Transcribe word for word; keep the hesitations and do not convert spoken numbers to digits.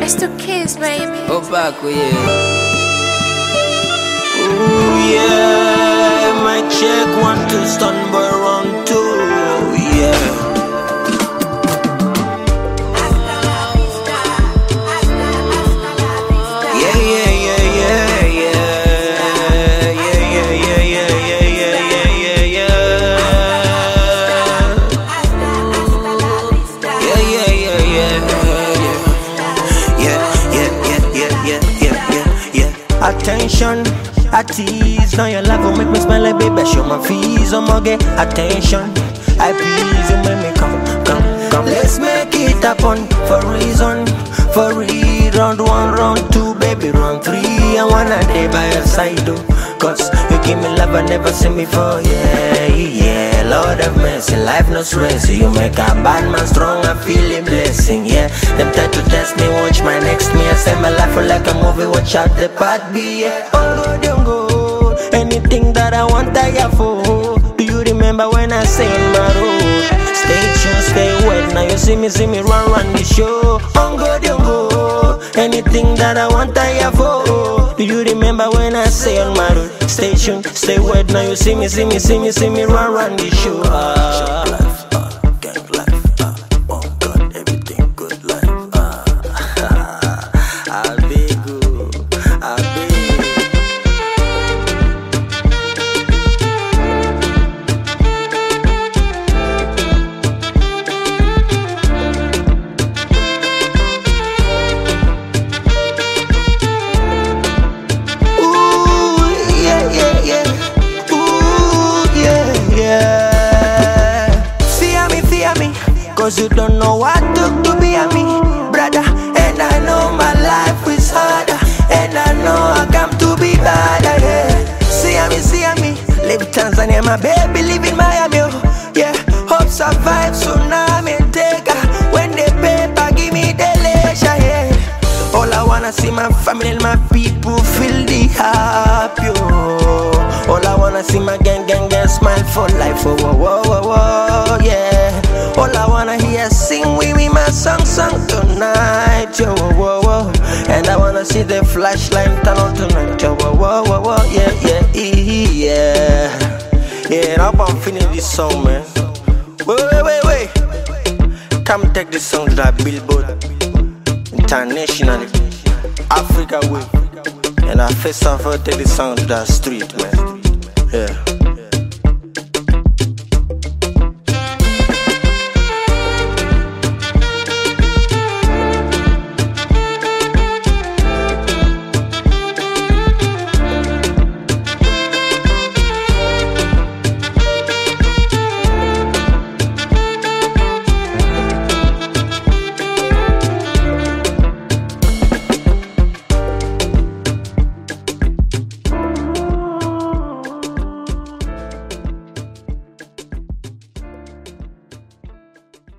Crystal Kiss, baby. Go back with you. Ooh, yeah. My check one to stand by round two. Yeah. Attention, I tease. Now your love will make me smile like baby. Show my fees, I'm gonna get attention. I please you, make me come, come, come. Let's make it happen for reason. For real, round one, round two, baby, round three. I wanna day by your side, though. Cause you give me love I never seen before, yeah, yeah. Lord have mercy, life no stress. You make a bad man strong, I feel him blessing, yeah. Them try to test me, watch my next me. I say my life like a movie, watch out the part B, yeah. On go, don't go. Anything that I want, I have for. Do you remember when I say in my road? Stay tuned, stay wet. Now you see me, see me run, run the show. On go, don't go. Anything that I want, I have for. Do you remember when I say on my road? Stay tuned, stay wet. Now you see me, see me, see me, see me run, run the show. Uh, life, uh, gang life, uh, oh God, everything good life. Uh, I'll be good, I'll be cause you don't know what took to be a me, brother. And I know my life is harder, and I know I come to be better, yeah. See me, see me, live Tanzania, my baby live in Miami, oh, yeah. Hope survive, tsunami take her. When the paper give me the leisure, yeah. All I wanna see my family and my people feel the happy, oh. All I wanna see my gang, gang, gang smile for life, oh, whoa, whoa, whoa, whoa, yeah. All I wanna hear sing with me my song, song tonight, yo, whoa, whoa, whoa. And I wanna see the flashlight turn on tonight, yo, whoa, whoa, whoa, whoa, yeah, yeah, yeah. Yeah, now I'm feeling this song, man. Wait, wait, wait, wait. Come take this song to that Billboard internationally, Africa way. And I first of all take this song to that street, man. Yeah.